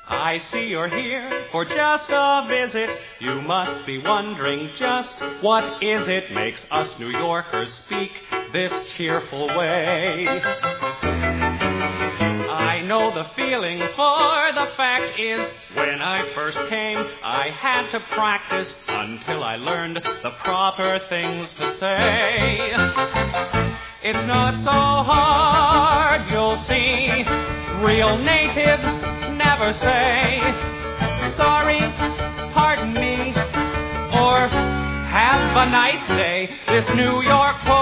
I see you're here for just a visit. You must be wondering just what is it makes us New Yorkers speak this cheerful way. I know the feeling, for the fact is, when I first came, I had to practice until I learned the proper things to say. It's not so hard, you'll see. Real natives never say sorry, pardon me, or have a nice day. This New York